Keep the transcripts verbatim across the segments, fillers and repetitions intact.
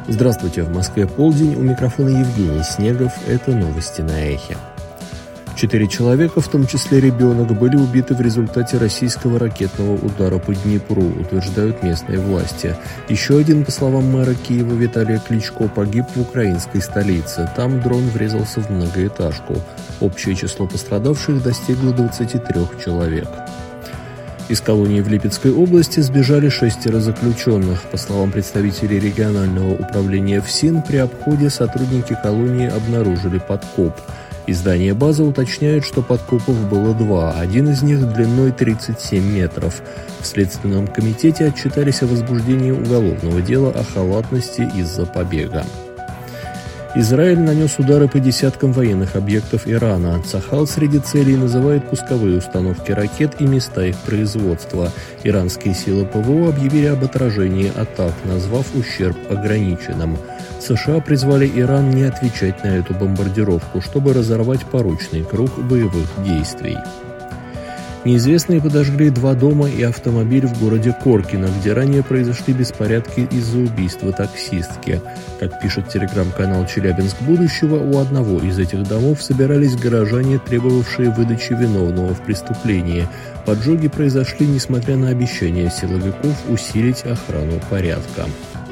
Здравствуйте, в Москве полдень, у микрофона Евгений Снегов, это новости на Эхе. Четыре человека, в том числе ребенок, были убиты в результате российского ракетного удара по Днепру, утверждают местные власти. Еще один, по словам мэра Киева Виталия Кличко, погиб в украинской столице. Там дрон врезался в многоэтажку. Общее число пострадавших достигло двадцати трёх человек. Из колонии в Липецкой области сбежали шестеро заключенных. По словам представителей регионального управления ФСИН, при обходе сотрудники колонии обнаружили подкоп. Издание «База» уточняет, что подкопов было два, один из них длиной тридцать семь метров. В Следственном комитете отчитались о возбуждении уголовного дела о халатности из-за побега. Израиль нанес удары по десяткам военных объектов Ирана. Цахал среди целей называет пусковые установки ракет и места их производства. Иранские силы ПВО объявили об отражении атак, назвав ущерб ограниченным. США призвали Иран не отвечать на эту бомбардировку, чтобы разорвать порочный круг боевых действий. Неизвестные подожгли два дома и автомобиль в городе Коркино, где ранее произошли беспорядки из-за убийства таксистки. Как пишет телеграм-канал «Челябинск будущего», у одного из этих домов собирались горожане, требовавшие выдачи виновного в преступлении. Поджоги произошли, несмотря на обещания силовиков усилить охрану порядка.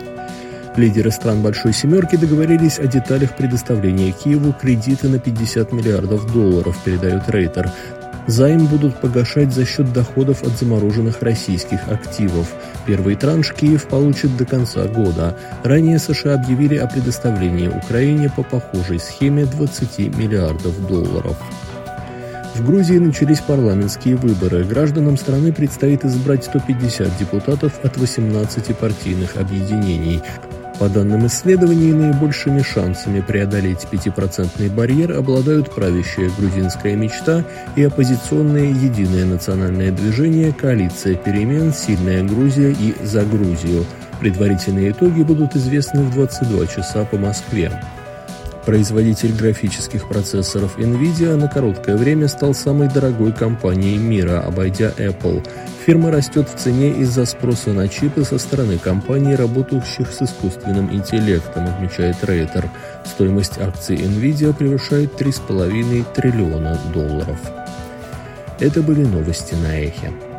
Лидеры стран «Большой семерки» договорились о деталях предоставления Киеву кредита на пятьдесят миллиардов долларов, передает Рейтер. Займ будут погашать за счет доходов от замороженных российских активов. Первый транш Киев получит до конца года. Ранее США объявили о предоставлении Украине по похожей схеме двадцати миллиардов долларов. В Грузии начались парламентские выборы. Гражданам страны предстоит избрать сто пятьдесят депутатов от восемнадцати партийных объединений. По данным исследований, наибольшими шансами преодолеть пятипроцентный барьер обладают правящая грузинская мечта и оппозиционное единое национальное движение «Коалиция перемен», «Сильная Грузия» и «За Грузию». Предварительные итоги будут известны в двадцать два часа по Москве. Производитель графических процессоров NVIDIA на короткое время стал самой дорогой компанией мира, обойдя Apple. Фирма растет в цене из-за спроса на чипы со стороны компаний, работающих с искусственным интеллектом, отмечает Рейтер. Стоимость акций NVIDIA превышает три с половиной триллиона долларов. Это были новости на Эхе.